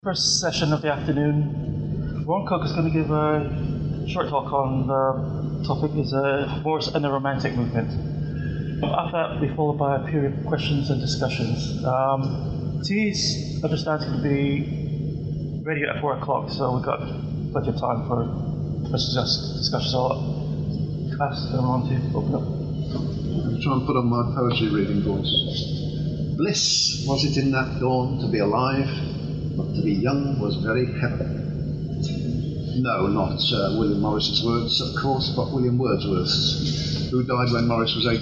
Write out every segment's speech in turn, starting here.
First session of the afternoon. Ron Cook is going to give a short talk on the topic is Morris and the Romantic Movement. After that, will be followed by a period of questions and discussions. Tea's understands going to be ready at 4 o'clock, so we've got plenty of time for discussions. I'll ask Ron to open up. I'll try and put on my poetry reading voice. Bliss was it in that dawn to be alive, but to be young was very heaven. No, not William Morris's words, of course, but William Wordsworth's, who died when Morris was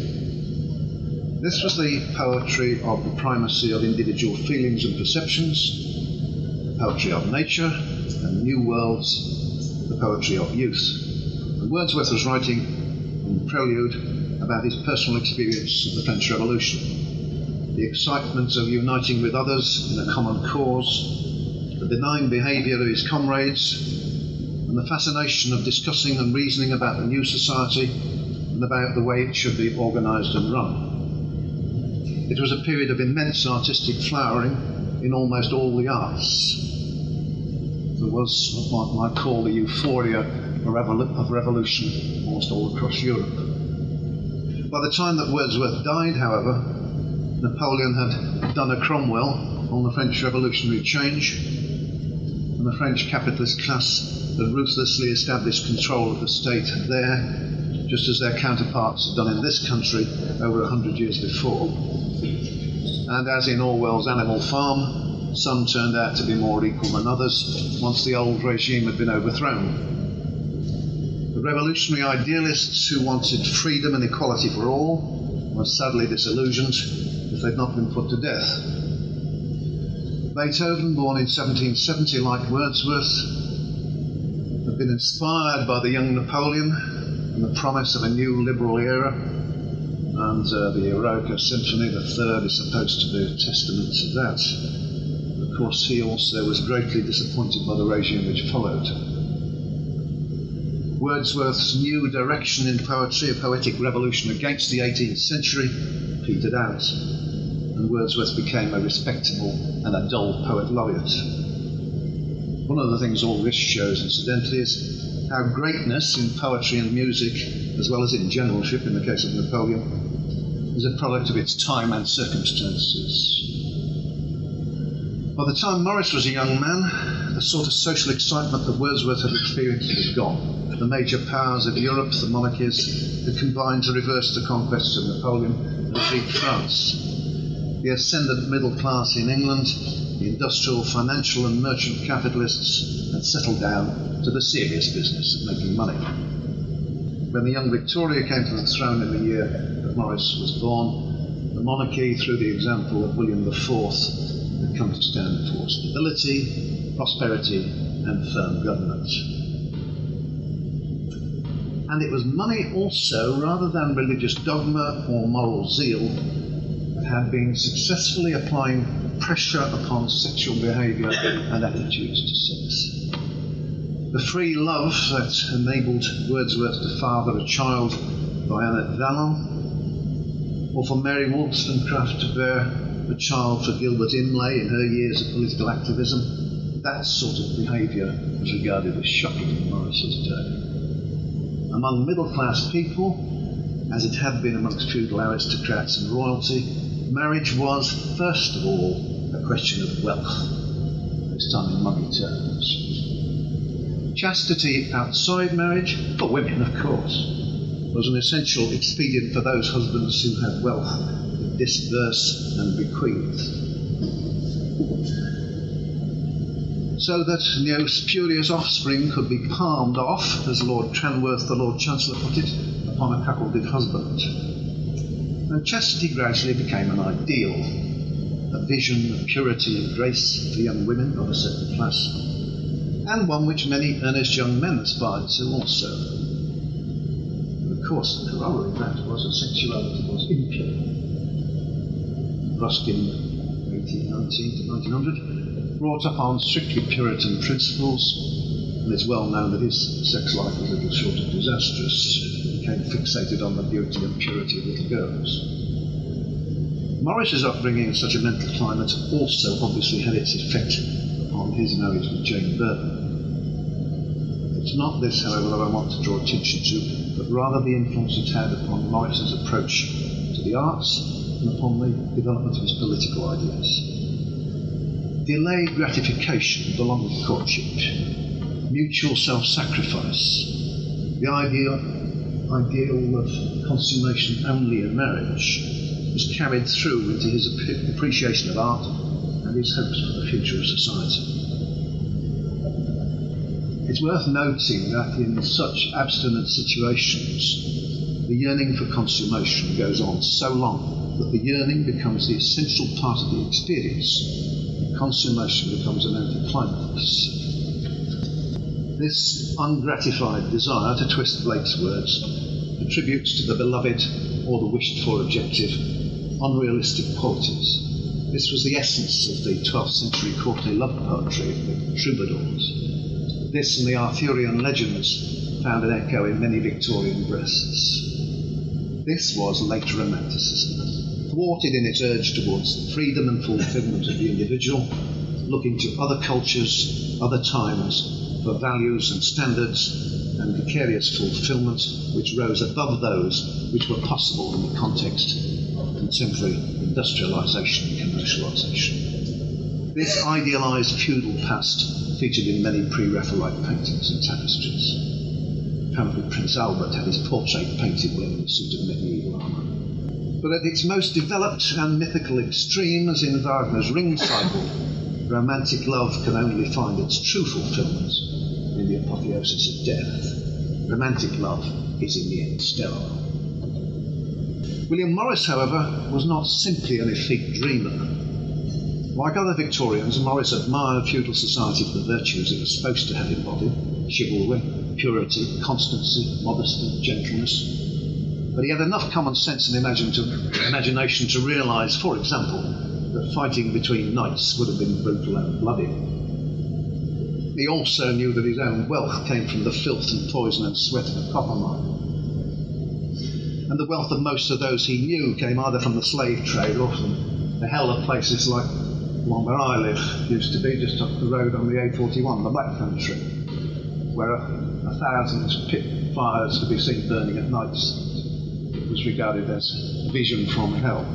18. This was the poetry of the primacy of individual feelings and perceptions, the poetry of nature and new worlds, the poetry of youth. And Wordsworth was writing in the prelude about his personal experience of the French Revolution. The excitement of uniting with others in a common cause, the benign behaviour of his comrades, and the fascination of discussing and reasoning about the new society and about the way it should be organised and run. It was a period of immense artistic flowering in almost all the arts. There was what one might call the euphoria of revolution almost all across Europe. By the time that Wordsworth died, however, Napoleon had done a Cromwell on the French revolutionary change, and the French capitalist class had ruthlessly established control of the state there, just as their counterparts had done in this country over 100 years before. And as in Orwell's Animal Farm, some turned out to be more equal than others once the old regime had been overthrown. The revolutionary idealists who wanted freedom and equality for all were sadly disillusioned if they'd not been put to death. Beethoven, born in 1770 like Wordsworth, had been inspired by the young Napoleon and the promise of a new liberal era, and the Eroica Symphony, the third, is supposed to be a testament to that. Of course, he also was greatly disappointed by the regime which followed. Wordsworth's new direction in poetry, a poetic revolution against the 18th century, petered out, and Wordsworth became a respectable and a dull poet laureate. One of the things all this shows, incidentally, is how greatness in poetry and music, as well as in generalship in the case of Napoleon, is a product of its time and circumstances. By the time Morris was a young man, the sort of social excitement that Wordsworth had experienced was gone. The major powers of Europe, the monarchies, had combined to reverse the conquests of Napoleon and defeat France. The ascendant middle class in England, the industrial, financial and merchant capitalists, had settled down to the serious business of making money. When the young Victoria came to the throne in the year that Morris was born, the monarchy, through the example of William IV, had come to stand for stability, prosperity and firm government. And it was money also, rather than religious dogma or moral zeal, that had been successfully applying pressure upon sexual behaviour and attitudes to sex. The free love that enabled Wordsworth to father a child by Annette Vallon, or for Mary Wollstonecraft to bear a child for Gilbert Imlay in her years of political activism, that sort of behaviour was regarded as shocking in Morris's day. Among middle-class people, as it had been amongst feudal aristocrats and royalty, marriage was, first of all, a question of wealth, this time in money terms. Chastity outside marriage, for women of course, was an essential expedient for those husbands who had wealth to disburse and bequeath. So that no spurious offspring could be palmed off, as Lord Tranworth, the Lord Chancellor, put it, upon a cuckolded husband. And chastity gradually became an ideal, a vision of purity and grace for young women of a certain class, and one which many earnest young men aspired to also. And of course, the corollary of that was that sexuality was impure. Ruskin, 1819 to 1900, brought up on strictly Puritan principles, and it's well known that his sex life was little short of disastrous. He became fixated on the beauty and purity of little girls. Morris's upbringing in such a mental climate also obviously had its effect on his marriage with Jane Burton. It's not this, however, that I want to draw attention to, but rather the influence it had upon Morris's approach to the arts and upon the development of his political ideas. Delayed gratification belonged with courtship, mutual self-sacrifice, the ideal of consummation only in marriage was carried through into his appreciation of art and his hopes for the future of society. It's worth noting that in such abstinent situations, the yearning for consummation goes on so long that the yearning becomes the essential part of the experience, and consummation becomes an anticlimax. This ungratified desire, to twist Blake's words, attributes to the beloved or the wished-for objective unrealistic qualities. This was the essence of the 12th century courtly love poetry of the troubadours. This and the Arthurian legends found an echo in many Victorian breasts. This was later Romanticism, thwarted in its urge towards the freedom and fulfilment of the individual, looking to other cultures, other times, for values and standards and vicarious fulfilment which rose above those which were possible in the context of contemporary industrialisation and commercialisation. This idealised feudal past featured in many pre-Raphaelite paintings and tapestries. Apparently Prince Albert had his portrait painted wearing a suit of medieval armour. But at its most developed and mythical extreme, as in Wagner's Ring Cycle, romantic love can only find its true fulfilment in the apotheosis of death. Romantic love is in the end sterile. William Morris, however, was not simply an effete dreamer. Like other Victorians, Morris admired feudal society for the virtues it was supposed to have embodied: chivalry, purity, constancy, modesty, gentleness. But he had enough common sense and imagination to realise, for example, that fighting between knights would have been brutal and bloody. He also knew that his own wealth came from the filth and poison and sweat of a copper mine. And the wealth of most of those he knew came either from the slave trade or from the hell of places like the one where I live used to be, just up the road on the A41, the Black Country, where 1,000 pit fires could be seen burning at nights. It was regarded as vision from hell.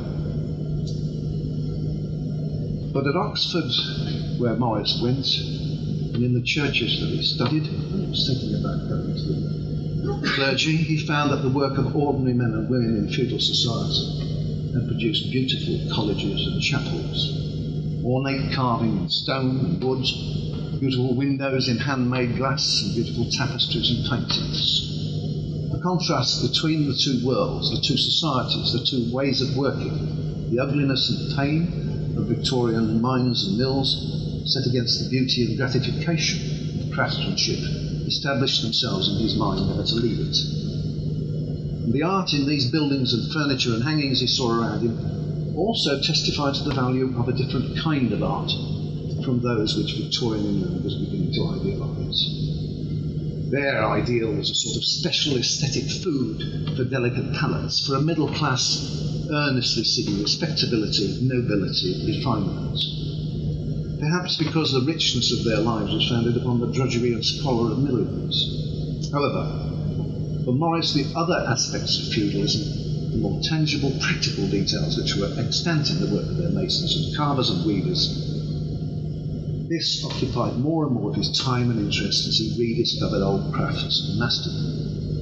But at Oxford, where Morris went, and in the churches that he studied, and he was thinking about going to the clergy, he found that the work of ordinary men and women in feudal society had produced beautiful colleges and chapels, ornate carving in stone and wood, beautiful windows in handmade glass, and beautiful tapestries and paintings. The contrast between the two worlds, the two societies, the two ways of working, the ugliness and pain of Victorian mines and mills, set against the beauty and gratification of craftsmanship, established themselves in his mind never to leave it. And the art in these buildings and furniture and hangings he saw around him also testified to the value of a different kind of art from those which Victorian England was beginning to idealise. Their ideal was a sort of special aesthetic food for delicate palates, for a middle class earnestly seeking respectability, nobility, refinement. Perhaps because the richness of their lives was founded upon the drudgery and squalor of millions. However, for Morris, the other aspects of feudalism, the more tangible, practical details which were extant in the work of their masons and carvers and weavers, this occupied more and more of his time and interest as he rediscovered old crafts and mastered them.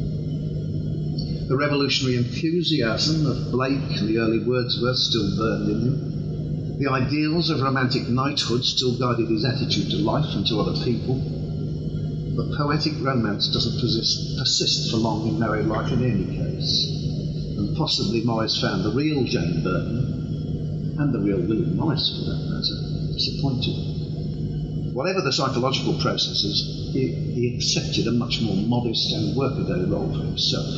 The revolutionary enthusiasm of Blake and the early Wordsworth still burned in him. The ideals of romantic knighthood still guided his attitude to life and to other people. But poetic romance doesn't persist for long in married life in any case. And possibly Morris found the real Jane Burton, and the real William Morris for that matter, disappointing. Whatever the psychological processes, he accepted a much more modest and workaday role for himself.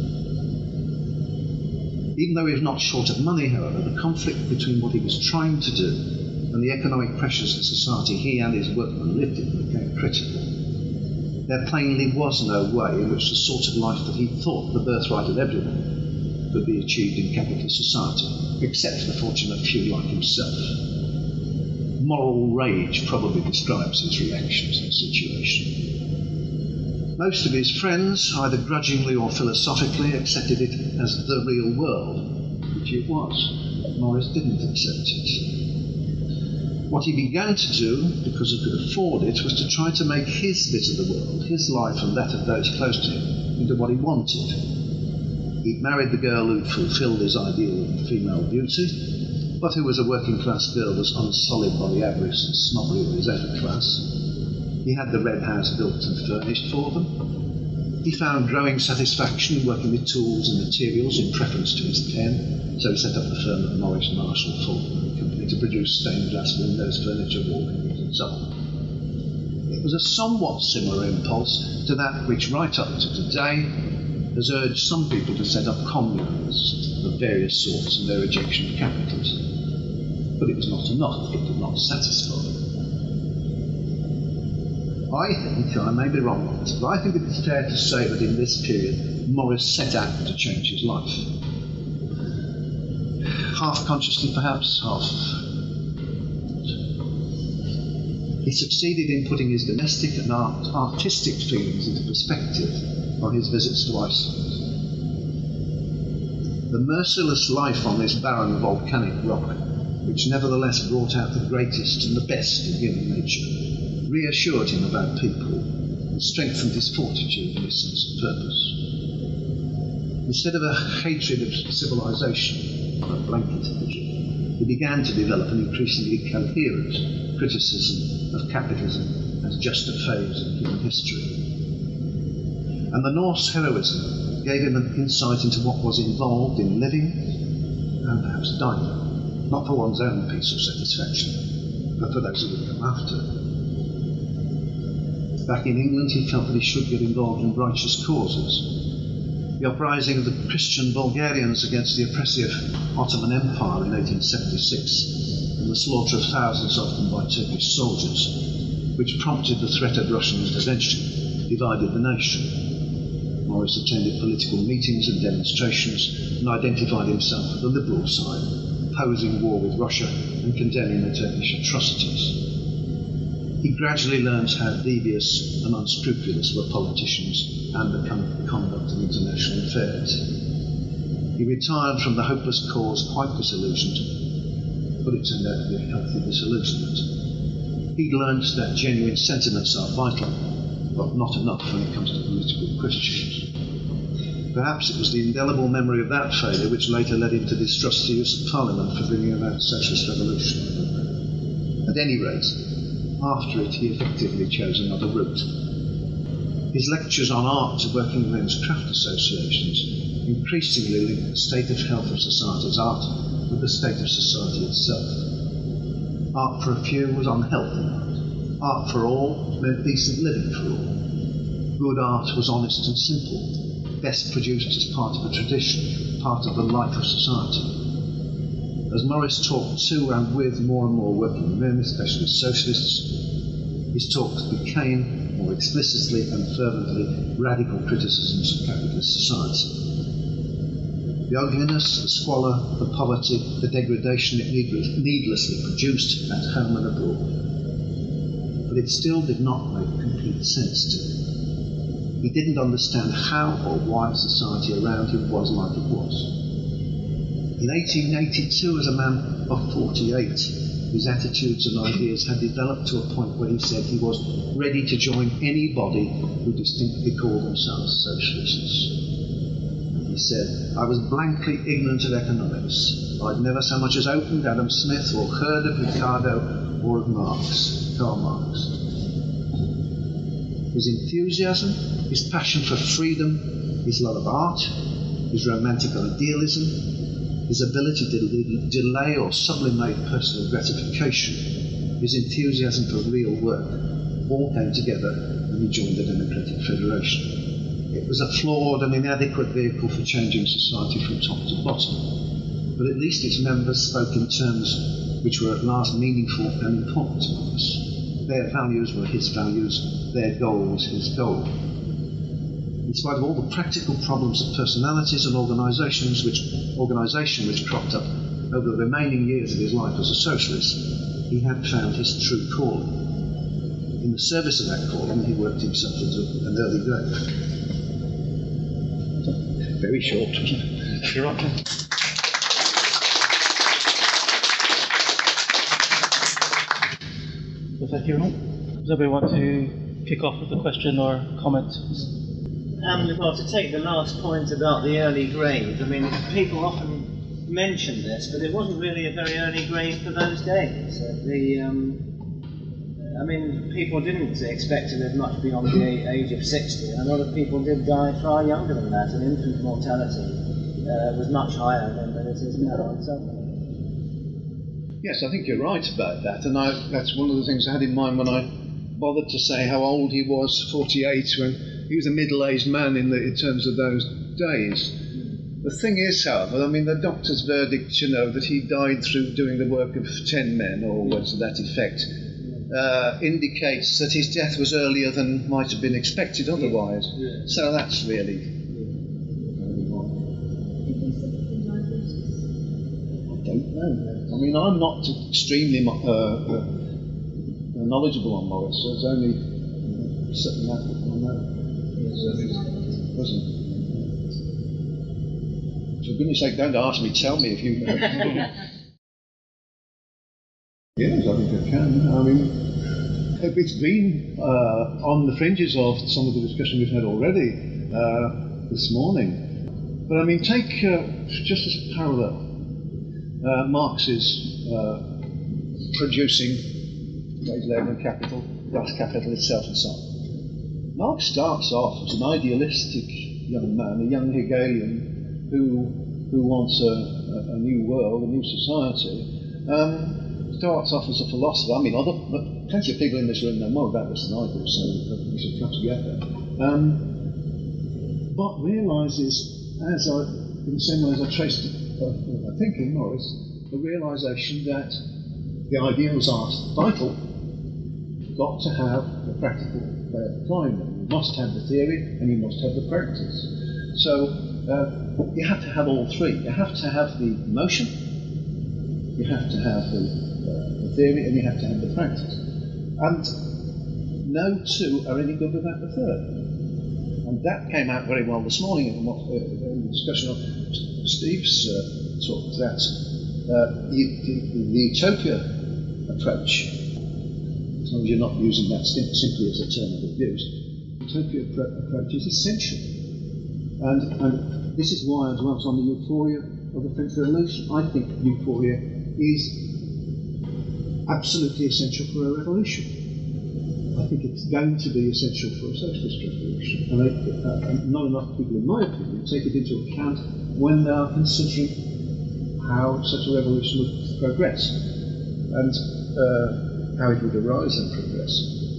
Even though he was not short of money, however, the conflict between what he was trying to do and the economic pressures of society he and his workmen lived in became critical. There plainly was no way in which the sort of life that he thought the birthright of everyone could be achieved in capitalist society, except for the fortunate few like himself. moral rage probably describes his reaction to the situation. Most of his friends, either grudgingly or philosophically, accepted it as the real world, which it was. Morris didn't accept it. What he began to do, because he could afford it, was to try to make his bit of the world, his life and that of those close to him, into what he wanted. He'd married the girl who fulfilled his ideal of female beauty, but who was a working-class girl was unsullied by the avarice and snobbery of his upper class. He had the red house built and furnished for them. He found growing satisfaction in working with tools and materials in preference to his pen, so he set up the firm of Morris, Marshall, Fulton & Company to produce stained glass windows, furniture, wallpapers and so on. It was a somewhat similar impulse to that which, right up to today, has urged some people to set up communes of various sorts and their rejection of capitalism. But it was not enough, it did not satisfy. I think, I may be wrong on this, but I think it is fair to say that in this period, Morris set out to change his life. Half consciously, perhaps, half. He succeeded in putting his domestic and artistic feelings into perspective on his visits to Iceland. The merciless life on this barren volcanic rock, which nevertheless brought out the greatest and the best in human nature, reassured him about people and strengthened his fortitude and his sense of purpose. Instead of a hatred of civilization, a blanket hatred, he began to develop an increasingly coherent criticism of capitalism as just a phase in human history. And the Norse heroism gave him an insight into what was involved in living and perhaps dying, not for one's own peace or satisfaction, but for those who would come after. Back in England, he felt that he should get involved in righteous causes. The uprising of the Christian Bulgarians against the oppressive Ottoman Empire in 1876 and the slaughter of thousands of them by Turkish soldiers, which prompted the threat of Russian intervention, divided the nation. Morris attended political meetings and demonstrations and identified himself with the liberal side, opposing war with Russia and condemning the Turkish atrocities. He gradually learned how devious and unscrupulous were politicians and the conduct of international affairs. He retired from the hopeless cause quite disillusioned, but it turned out to be a healthy disillusionment. He learned that genuine sentiments are vital, but not enough when it comes to political questions. Perhaps it was the indelible memory of that failure which later led him to distrust the use of Parliament for bringing about a socialist revolution. At any rate, after it, he effectively chose another route. His lectures on art to working men's craft associations increasingly linked the state of health of society's art with the state of society itself. Art for a few was unhealthy art. Art for all meant decent living for all. Good art was honest and simple, best produced as part of a tradition, part of the life of society. As Morris talked to and with more and more working men, especially socialists, his talks became, more explicitly and fervently, radical criticisms of capitalist society. The ugliness, the squalor, the poverty, the degradation it needlessly produced at home and abroad. But it still did not make complete sense to him. He didn't understand how or why society around him was like it was. In 1882, as a man of 48, his attitudes and ideas had developed to a point where he said he was ready to join anybody who distinctly called themselves socialists. He said, "I was blankly ignorant of economics. I'd never so much as opened Adam Smith or heard of Ricardo or of Karl Marx. His enthusiasm, his passion for freedom, his love of art, his romantic idealism, his ability to delay or sublimate personal gratification, his enthusiasm for real work, all came together when he joined the Democratic Federation. It was a flawed and inadequate vehicle for changing society from top to bottom, but at least its members spoke in terms which were at last meaningful and important to us. Their values were his values, their goal was his goal. In spite of all the practical problems of personalities and organisation which cropped up over the remaining years of his life as a socialist, he had found his true calling. In the service of that calling, he worked himself into an early grave. Very short. You're right. Was that you? Does anybody want to kick off with a question or comment? Well, to take the last point about the early grave, I mean, people often mention this, but it wasn't really a very early grave for those days. I mean, people didn't expect to live much beyond the age of 60, and a lot of people did die far younger than that, and infant mortality was much higher than it is now. And so Yes, I think you're right about that, and that's one of the things I had in mind when I bothered to say how old he was, 48, when he was a middle-aged man in terms of those days. The thing is, however, I mean, the doctor's verdict, that he died through doing the work of 10 men, or words to that effect, indicates that his death was earlier than might have been expected otherwise. Yeah. So that's really... I don't know. I mean, I'm not extremely knowledgeable on Morris, so it's only certain that I know. Wasn't. For goodness sake, don't ask me, tell me if you know. Yes, I think I can. I mean, it's been on the fringes of some of the discussion we've had already this morning. But I mean, take just as a parallel, Marx is producing wage, labour and capital, class capital itself and so on. Marx starts off as an idealistic young man, a young Hegelian, who wants a new world, a new society, starts off as a philosopher. I mean, plenty of people in this room know more about this than I do, so we should come together. But realises, in the same way as I traced it, I think in Morris, the realisation that the ideals are vital. You've got to have the practical way of applying them. You must have the theory and you must have the practice. So you have to have all three. You have to have the motion, you have to have the theory, and you have to have the practice. And no two are any good without the third. And that came out very well this morning in the discussion of Steve's talk, that the utopia approach, as long as you're not using that simply as a term of abuse, the utopia approach is essential. And this is why I dwelt on the euphoria of the French Revolution. I think euphoria is absolutely essential for a revolution. I think it's going to be essential for a socialist revolution. And not enough people, in my opinion, take it into account when they are considering how such a revolution would progress and how it would arise and progress.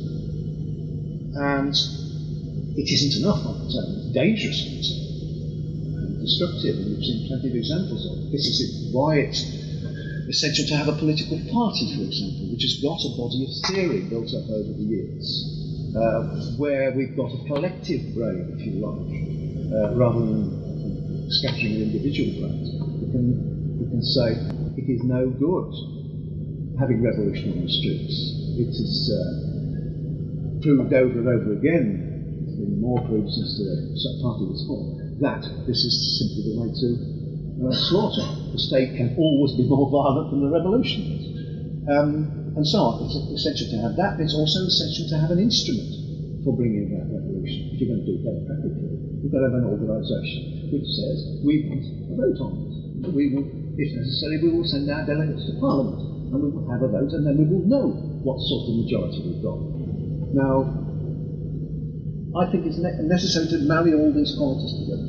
And it isn't enough on its own. It's dangerous on its own and destructive, and we've seen plenty of examples of it. This is why it's essential to have a political party, for example, which has got a body of theory built up over the years, where we've got a collective brain, if you like, rather than scattering of individual brains. We can say it is no good having revolution on the streets. It is proved over and over again, there's been more proof since the party was formed, that this is simply the way to slaughter. The state can always be more violent than the revolution is. And so on. It's essential to have that, but it's also essential to have an instrument for bringing about revolution. If you're going to do that practically, you've got to have an organisation which says, we want a vote on this. We will, if necessary, we will send our delegates to Parliament, and we will have a vote, and then we will know what sort of majority we've got. Now, I think it's necessary to marry all these qualities together.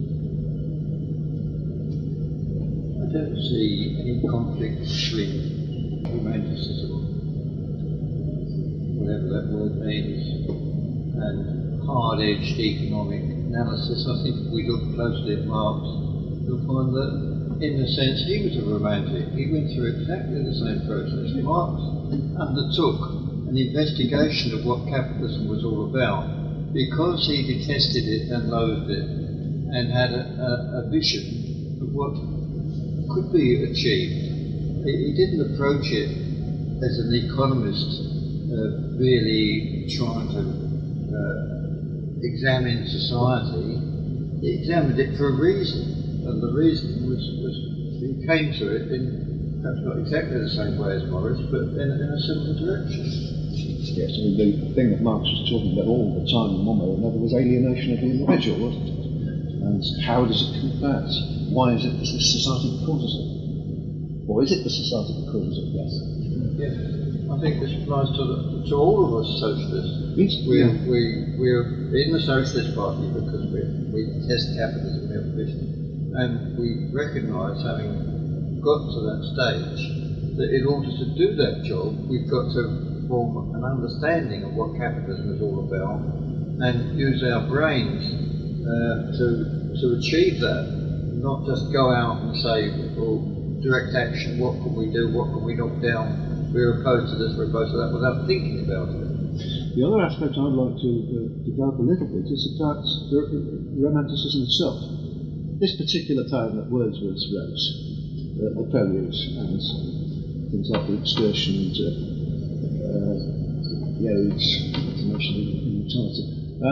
I don't see any conflict between romanticism, whatever that word means, and hard-edged economic analysis. I think if we look closely at Marx, you'll find that, in a sense, he was a romantic. He went through exactly the same process. Marx undertook an investigation of what capitalism was all about, because he detested it and loathed it, and had a vision of what could be achieved. He didn't approach it as an economist, really trying to examine society, he examined it for a reason, and the reason was he came to it in perhaps not exactly the same way as Morris, but in a similar direction. Yes, I mean, the thing that Marx was talking about all the time in one way or another was alienation of the individual, wasn't it? And how does it come about? Why is it this society that causes it? Or is it the society that causes it? Yes. Yes. I think this applies to all of us socialists. We're in the Socialist Party because we test capitalism, we have a vision, and we recognise, having got to that stage, that in order to do that job, we've got to form an understanding of what capitalism is all about, and use our brains to achieve that. Not just go out and say, well, direct action, what can we do, what can we knock down? We're opposed to this, we're opposed to that, without thinking about it. The other aspect I'd like to develop a little bit is about romanticism itself. This particular poem that Wordsworth wrote, the Preludes and things like the Excursion and the Odes, Immortality.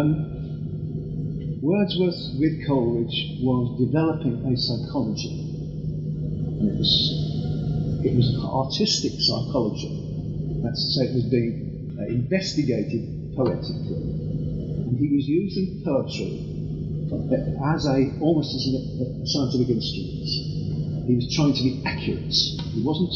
Wordsworth with Coleridge was developing a psychology, and it was artistic psychology. That's to say, it was being investigated poetically, and he was using poetry as almost as a scientific instrument. He was trying to be accurate. He wasn't.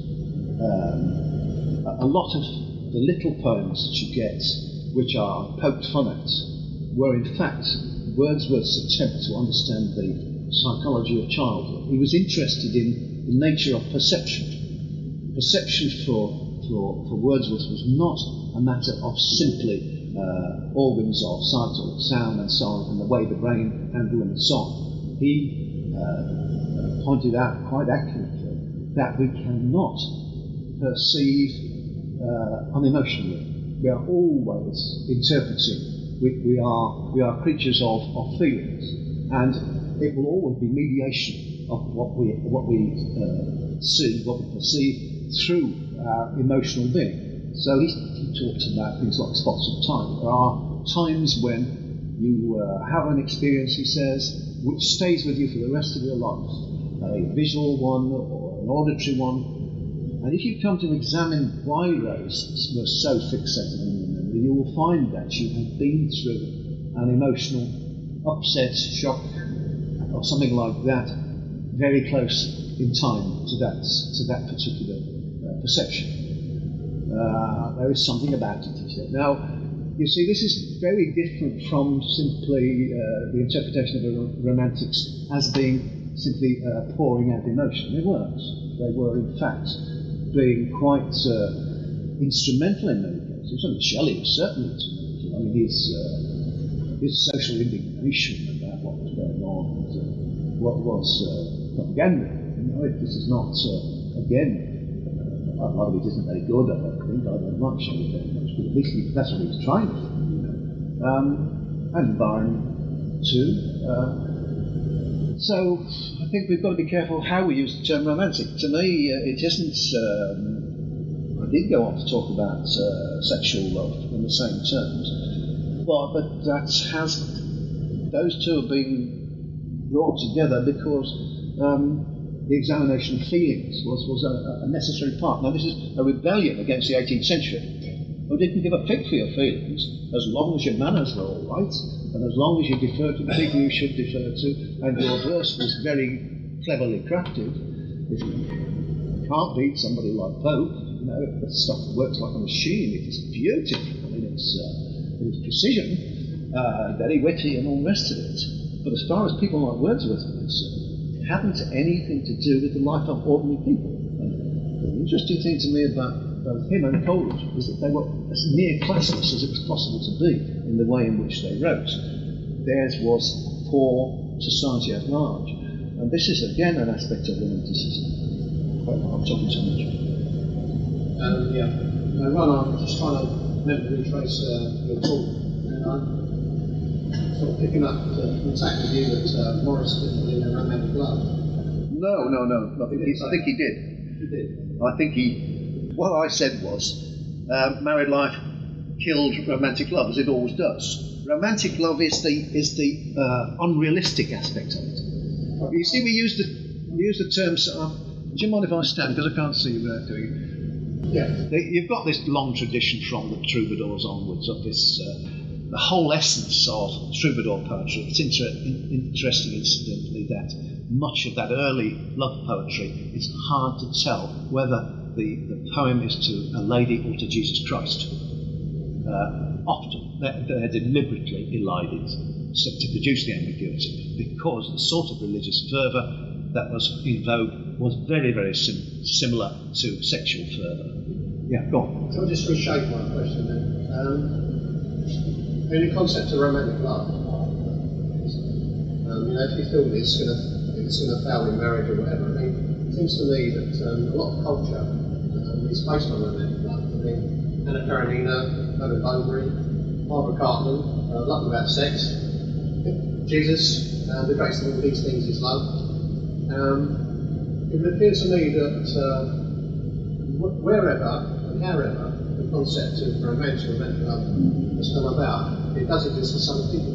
A lot of the little poems that you get, which are poked fun at, were in fact Wordsworth's attempt to understand the psychology of childhood. He was interested in the nature of perception. Perception for Wordsworth was not a matter of simply organs of sight or sound and so on, and the way the brain handled them and so on. He pointed out quite accurately that we cannot perceive unemotionally. We are always interpreting. We are creatures of feelings, and it will always be mediation of what we see, what we perceive through our emotional being. So he talks about things like spots of time. There are times when you have an experience, he says, which stays with you for the rest of your life, a visual one or an auditory one. And if you come to examine why those were so fixated in your memory, you will find that you have been through an emotional upset, shock, or something like that, very close in time to that particular perception. There is something about it, he said. Now, you see, this is very different from simply the interpretation of the Romantics as being simply pouring out emotion. They weren't. They were, in fact, being quite instrumental in many cases. And Shelley was certainly instrumental. I mean, his social indignation about what was going on and what was propaganda. You know, this is not, again, a lot of it isn't very good, I don't think, I don't much, but at least that's what he was trying to do, you know. And Byron too. So I think we've got to be careful how we use the term romantic. To me, it isn't. I did go on to talk about sexual love in the same terms, but that has those two have been brought together because the examination of feelings was a necessary part. Now, this is a rebellion against the 18th century, who didn't give a fig for your feelings as long as your manners were all right, and as long as you deferred to the people you should defer to, and your verse was very cleverly crafted. If you can't beat somebody like Pope, you know, the stuff works like a machine. It is beautiful in its precision, very witty, and all the rest of it. But as far as people like Wordsworth are concerned, hadn't anything to do with the life of ordinary people. And the interesting thing to me about both him and Coleridge is that they were as near classless as it was possible to be in the way in which they wrote. Theirs was for society at large. And this is again an aspect of romanticism. I'm talking too much. Yeah. No, Ron, I'm just trying to retrace your talk. And I'm sort of picking up the attack with you that Morris didn't really know romantic love. No. I think he did. He did. I think he what I said was married life killed romantic love, as it always does. Romantic love is the unrealistic aspect of it. You see, we use the terms. Do you mind if I stand, because I can't see you without doing it? Yeah. You've got this long tradition from the troubadours onwards of this. The whole essence of troubadour poetry. It's interesting, incidentally, that much of that early love poetry, it's hard to tell whether the poem is to a lady or to Jesus Christ. Often they're deliberately elided to produce the ambiguity, because the sort of religious fervour that was in vogue was very, very similar to sexual fervour. Yeah, go on. So I'll just reshape my question then. In the concept of romantic love, if you feel it's going to fail in marriage or whatever, I mean, it seems to me that a lot of culture is based on romantic love. I mean, Anna Karenina, David Bowie, Barbara Cartman, Love Without Sex, Jesus, the greatest of all these things is love. It would appear to me that wherever and however the concept of romantic love has come about, it does exist for some people.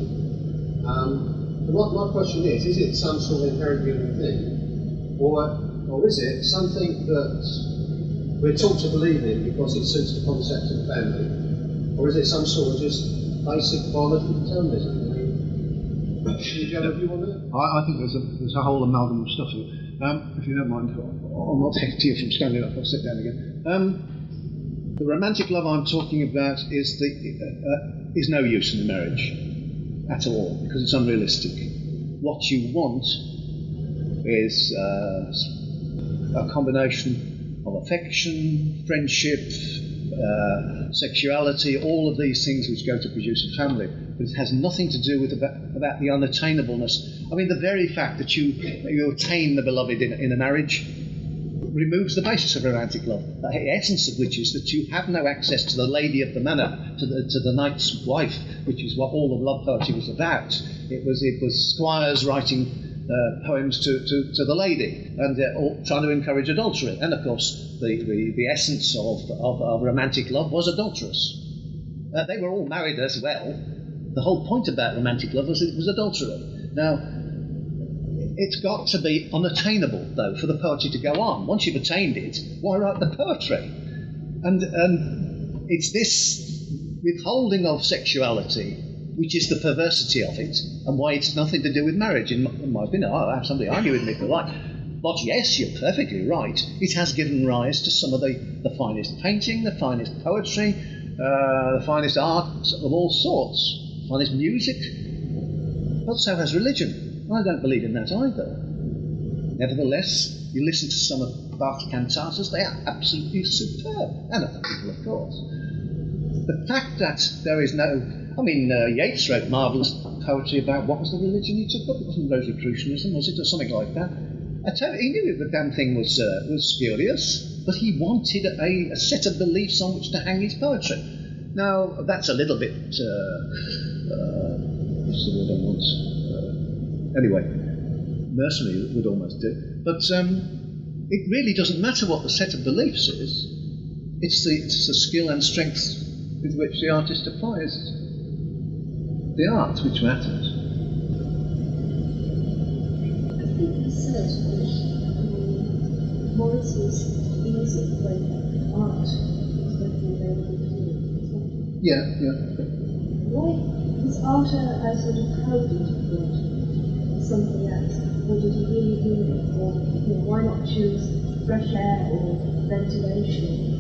My question is it some sort of inherent human thing, or is it something that we're taught to believe in because it suits the concept of family, or is it some sort of just basic biological determinism? Do you have a view on that? I think there's a whole amalgam of stuff here. If you don't mind, I'll not take you from standing up. I'll sit down again. The romantic love I'm talking about is no use in the marriage at all, because it's unrealistic. What you want is a combination of affection, friendship, sexuality, all of these things which go to produce a family. But it has nothing to do with about the unattainableness. I mean, the very fact that you attain the beloved in a marriage removes the basis of romantic love, the essence of which is that you have no access to the lady of the manor, to the knight's wife, which is what all of love poetry was about. It was squires writing poems to the lady and trying to encourage adultery. And of course, the essence of romantic love was adulterous. They were all married as well. The whole point about romantic love was it was adultery. Now, it's got to be unattainable, though, for the poetry to go on. Once you've attained it, why write the poetry? And it's this withholding of sexuality which is the perversity of it, and why it's nothing to do with marriage, in my opinion. I'll have somebody argue with me if they like. But yes, you're perfectly right. It has given rise to some of the finest painting, the finest poetry, the finest art of all sorts, finest music. But so has religion. I don't believe in that either. Nevertheless, you listen to some of Bach's cantatas, they are absolutely superb. And other people, of course. The fact that there is no... Yeats wrote marvellous poetry about what was the religion he took up. It wasn't Rosicrucianism, was it, or something like that? He knew the damn thing was spurious, but he wanted a set of beliefs on which to hang his poetry. Now, that's a little bit... what's the word I want? Anyway, mercenary would almost do. But it really doesn't matter what the set of beliefs is. It's the skill and strength with which the artist applies the art which matters. I think you said that Morris's music when art was definitely available to you. Yeah. Why was art a sort of coded word, something else, or did he really mean it? Or why not choose fresh air or ventilation?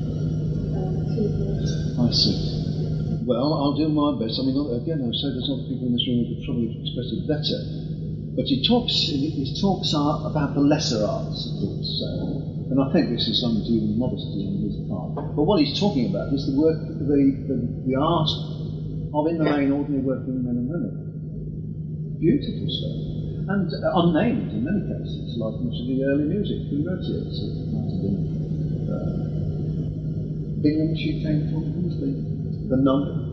I see. Well, I'll do my best. Again, I've said there's other people in this room who could probably express it better. But his talks are about the lesser arts, of course. And I think this is undue modesty on his part. But what he's talking about is the work, the art of, in the main, ordinary working men and women. Beautiful stuff. And unnamed in many cases, like much of the early music. Who wrote it? It might have been Bingham, she came from. The nun.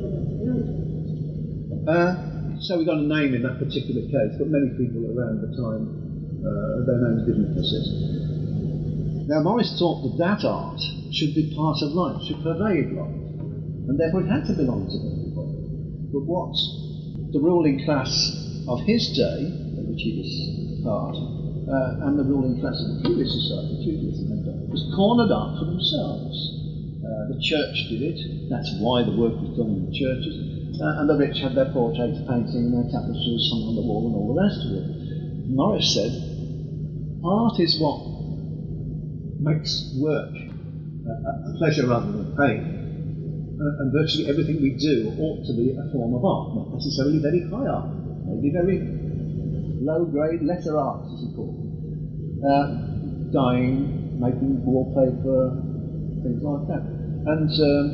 So we got a name in that particular case, but many people around the time, their names didn't persist. Now, Morris thought that art should be part of life, should pervade life, and therefore it had to belong to everybody. But what the ruling class of his day, of which he was part, and the ruling class of the previous society, was cornered art for themselves. The church did it, that's why the work was done in the churches, and the rich had their portraits painting and their tapestries hung on the wall and all the rest of it. Morris said, art is what makes work a pleasure rather than pain, and virtually everything we do ought to be a form of art, not necessarily very high art, maybe very low-grade, lesser art, as he called it. Dyeing, making wallpaper, things like that. And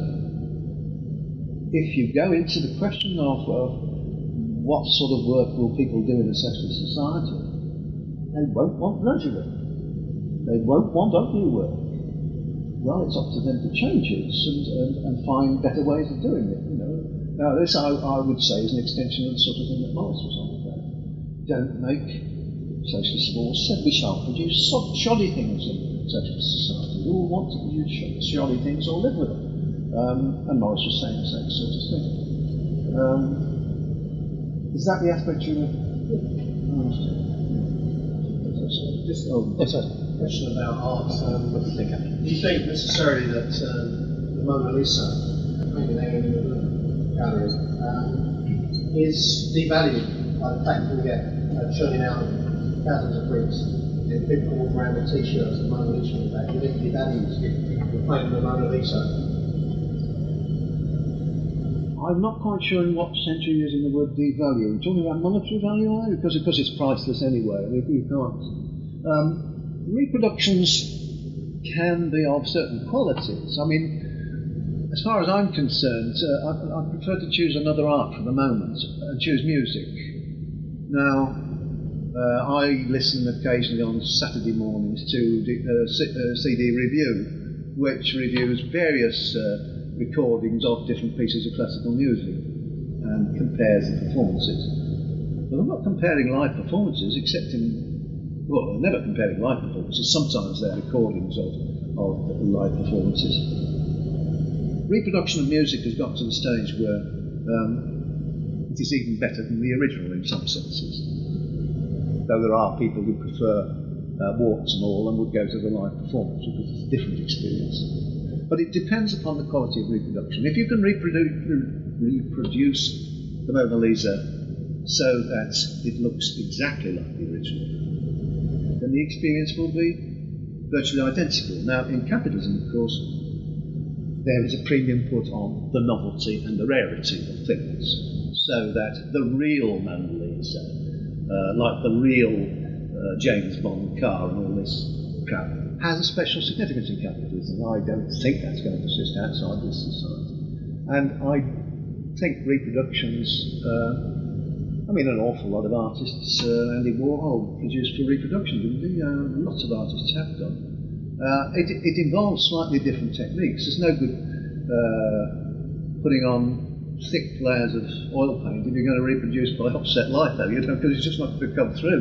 if you go into the question of what sort of work will people do in a socialist society, they won't want drudgery. They won't want ugly work. Well, it's up to them to change it and find better ways of doing it. Now, this I would say is an extension of the sort of thing that Morris was on about. Don't make socialist laws said we shan't produce shoddy things in socialist society. We all want to produce shoddy things or live with them. And Morris was saying the same sort of thing. Is that the aspect you were? Just a question about art. Do you think necessarily that the Mona Lisa, painted in the gallery, is devalued by the fact that we get churning out thousands of prints and people walk around with t-shirts and Mona Lisa in the back? Do you think it devalues the painting of the Mona Lisa? I'm not quite sure in what sense you're using the word devalue. Are you talking about monetary value, are you? Because it's priceless anyway. You can't. Reproductions can be of certain qualities. I mean, as far as I'm concerned, I prefer to choose another art for the moment and choose music. Now, I listen occasionally on Saturday mornings to CD Review, which reviews various recordings of different pieces of classical music and compares the performances. But I'm not comparing live performances, except I'm never comparing live performances. Sometimes they're recordings of live performances. Reproduction of music has got to the stage where it is even better than the original in some senses. Though there are people who prefer warts and all and would go to the live performance because it's a different experience. But it depends upon the quality of reproduction. If you can reproduce the Mona Lisa so that it looks exactly like the original, then the experience will be virtually identical. Now, in capitalism, of course, there is a premium put on the novelty and the rarity of things, so that the real Mona Lisa, like the real James Bond car and all this crap, has a special significance in capitalism. I don't think that's going to persist outside this society. And I think reproductions, an awful lot of artists, Andy Warhol produced for reproduction, didn't he? Lots of artists have done. It involves slightly different techniques. There's no good putting on thick layers of oil paint if you're going to reproduce by offset light, though, because it's just not going to come through.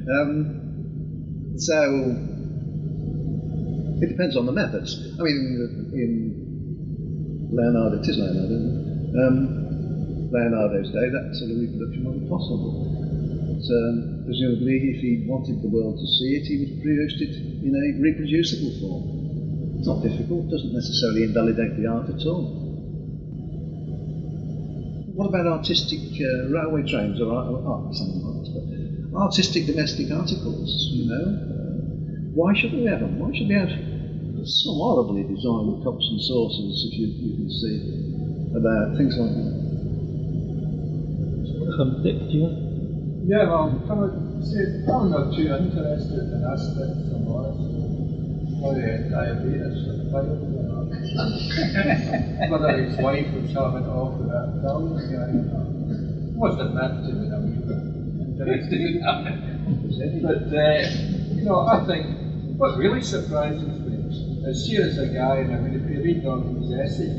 So it depends on the methods. I mean, in Leonardo, it is Leonardo, Leonardo's day, that sort of reproduction wasn't possible. But, presumably, if he wanted the world to see it, he would have produced it in a reproducible form. It's not difficult, doesn't necessarily invalidate the art at all. What about artistic railway trains, or something like this, but artistic domestic articles, why should we have them? Why should we have some horribly designed cups and saucers, if you can see, about things like that? Dick, do you? Yeah, well, I'm not too interested in aspects of Morris. Diabetes, whether his wife was having it off with that Italian guy. Must admit to me, I'm interested in that. But, I think what really surprises me is here is a guy, and if you read on his essays,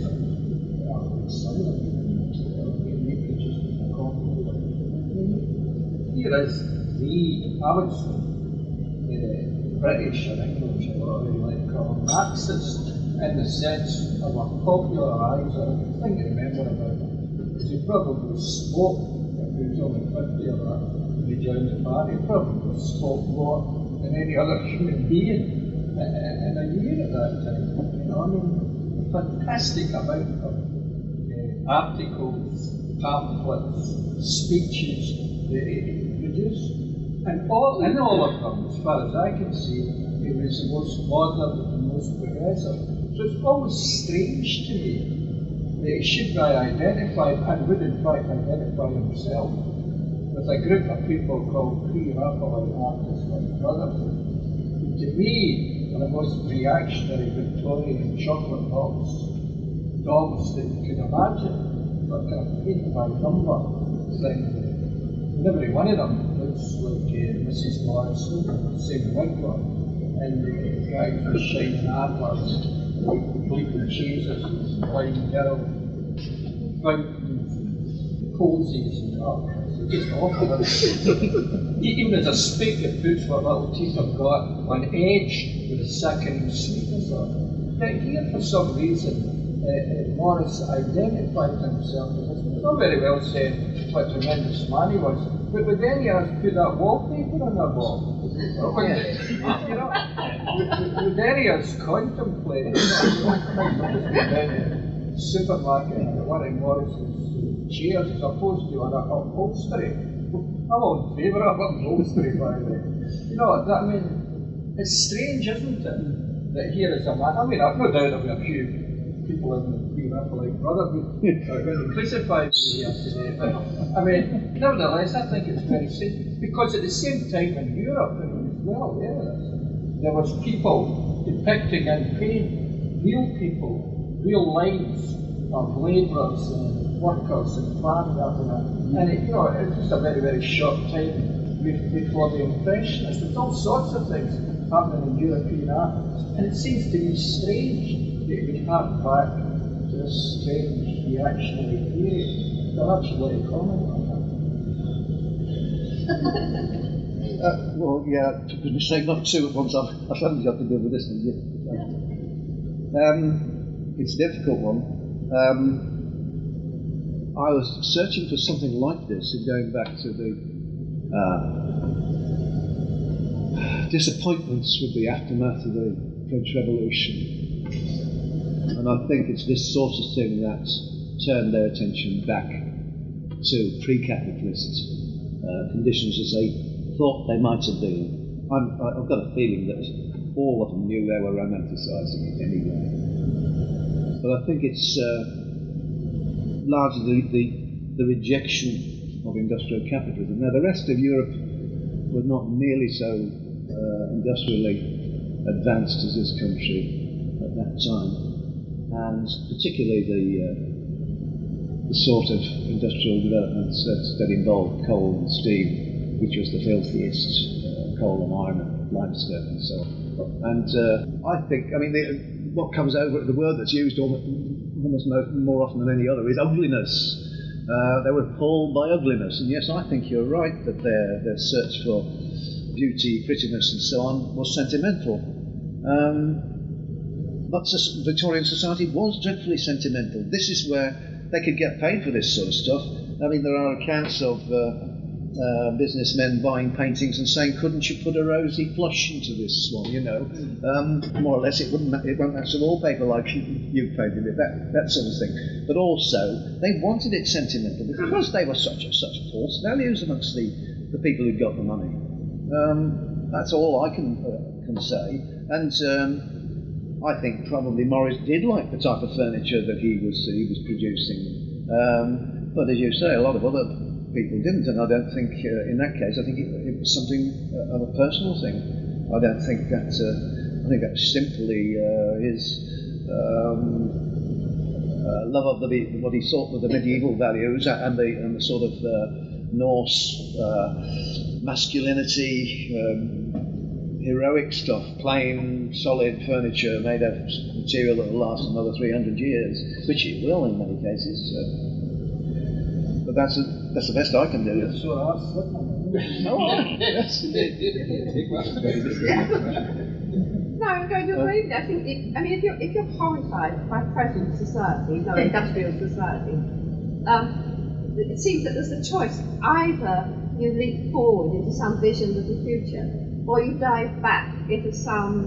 here is I would say, British or English, or whatever you like to call Marxist in the sense of a populariser. The thing to remember about him is he probably spoke, if he was only 50 or that, when he joined the party, he probably spoke more than any other human being in a year at that time. You know, I mean, fantastic amount of articles, pamphlets, speeches that he produced. And all of them, as far as I can see, he was the most modern and most progressive. So it's always strange to me that he should be identified, and would in fact identify himself, with a group of people called pre-Raphaelite artists like Brothers. To me, are the most reactionary Victorian chocolate box dogs that you could imagine, that kind of paint by number thing. Every one of them looks like Mrs. Morrison, same wig on, and the guys with shining antlers, bleeping cheeses, blind girl, fountains, and posies, and it's just awful. Even as a speak that puts what little teeth I've got on edge with a saccharine sweetness on it. But here, for some reason, Morris identified himself as this. It's not very well said what a tremendous man he was, but then he has put that wallpaper on their wall. Then he has contemplated the supermarket and one of Morris's chairs as opposed to an upholstery. I'm all in favour of upholstery, by the way. You know, I mean, it's strange, isn't it, that here is a man. I mean, I've no doubt there'll be a few people in the pre-Raphaelite Brotherhood are going to crucify me here today, but I mean, nevertheless, I think it's very strange, because at the same time in Europe, and it was well aware of this, there was people depicting in paint real people, real lives of labourers and workers and farmers, and it, you know, it's just a very, very short time before the Impressionists. There's all sorts of things happening in European art, and it seems to me strange that it would hark back to this strange reactionary period. Perhaps you'd like to comment on that? Well, yeah, for goodness sake, not two at once. I've suddenly got to deal with this one. It's a difficult one. I was searching for something like this, and going back to the disappointments with the aftermath of the French Revolution. And I think it's this sort of thing that turned their attention back to pre-capitalist conditions as they thought they might have been. I've got a feeling that all of them knew they were romanticising it anyway. But I think it's largely the rejection of industrial capitalism. Now, the rest of Europe was not nearly so industrially advanced as this country at that time. And particularly the sort of industrial developments that involved coal and steam, which was the filthiest, coal and iron and limestone and so on. And I think, I mean, what comes over, the word that's used almost more often than any other is ugliness. They were appalled by ugliness, and yes, I think you're right that their search for beauty, prettiness and so on was sentimental. But Victorian society was dreadfully sentimental. This is where they could get paid for this sort of stuff. I mean, there are accounts of businessmen buying paintings and saying, "Couldn't you put a rosy flush into this one?" You know, more or less, it won't match the wallpaper like you painted it. That sort of thing. But also, they wanted it sentimental because they were such false values amongst the people who got the money. That's all I can say. And I think probably Morris did like the type of furniture that he was producing, but as you say, a lot of other people didn't, and I don't think in that case, I think it was something of a personal thing. I don't think that. I think that was simply his love of what he thought were the medieval values and the sort of Norse masculinity. Heroic stuff, plain, solid furniture made of material that will last another 300 years, which it will in many cases. But that's the best I can do. It's sort of yes, indeed. No, No, I'm going to agree with you. I think, if you're horrified by present society, industrial society, it seems that there's a choice. Either you leap forward into some vision of the future, or you dive back into some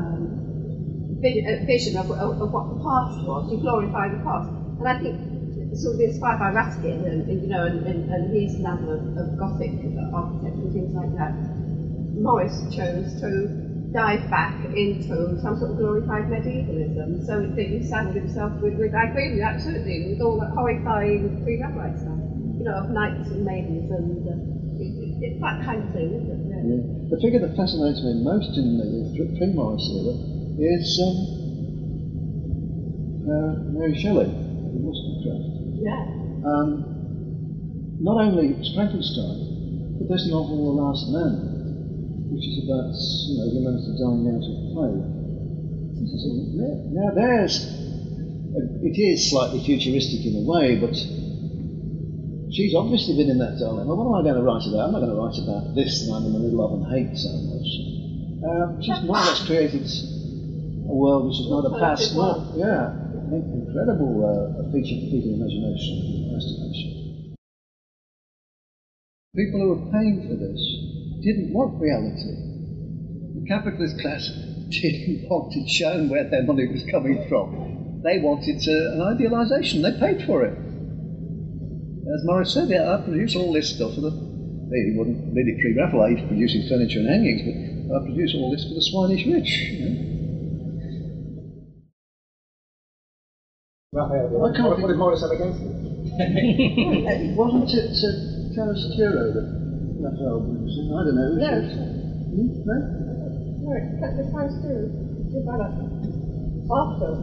vision of what the past was. You glorify the past, and I think sort of inspired by Ruskin and his love of Gothic architecture and things like that. Morris chose to dive back into some sort of glorified medievalism, so that he saddled himself with I agree with you absolutely, with all that horrifying pre-Raphaelite stuff, of knights and maidens, and it's that kind of thing, isn't it? Yeah. The figure that fascinates me most in the pre-Morris era is Mary Shelley, the Wollstonecraft. Yeah. Not only Frankenstein, but this novel, The Last Man, which is about humanity dying out of plague. Now it is slightly futuristic in a way, but she's obviously been in that dilemma. What am I going to write about? I'm not going to write about this that I'm in the middle of and hate so much. She's more or less created a world which is not a past. Incredible feature of imagination and investigation. People who were paying for this didn't want reality. The capitalist class didn't want it shown where their money was coming from. They wanted an idealisation. They paid for it. As Morris said, I produce all this stuff for he wasn't really pre-Raphaelite producing furniture and hangings, but I produce all this for the swinish rich. Raphael, what did Morris have against it? Wasn't it Chiaroscuro that Raphael was in? I don't know. No. No? No, the Chiaroscuro developed after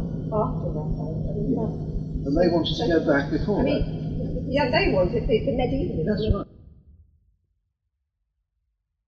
Raphael. And they wanted to go back before that. Yeah, they wanted the medievalism. That's right.